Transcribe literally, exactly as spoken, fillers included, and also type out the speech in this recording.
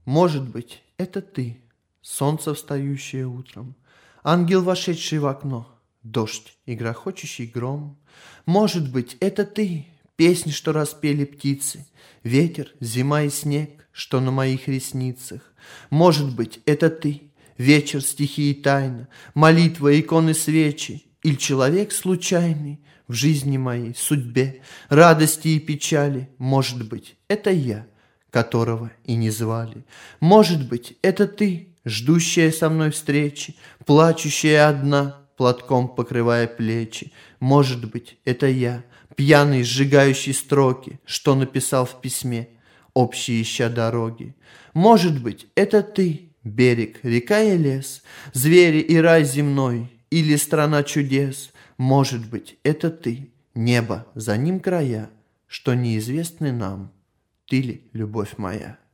Может быть, это ты, солнце, встающее утром, ангел, вошедший в окно, дождь и грохочущий гром. Может быть, это ты, песни, что распели птицы, ветер, зима и снег, что на моих ресницах. Может быть, это ты, вечер, стихи и тайна, молитва, иконы, свечи, или человек случайный в жизни моей, судьбе, радости и печали. Может быть, это я, которого и не звали. Может быть, это ты, ждущая со мной встречи, плачущая одна, платком покрывая плечи. Может быть, это я, пьяный, сжигающий строки, что написал в письме, общие ища дороги. Может быть, это ты, берег, река и лес, звери и рай земной, или страна чудес. Может быть, это ты, небо, за ним края, что неизвестны нам. Ты ли, любовь моя?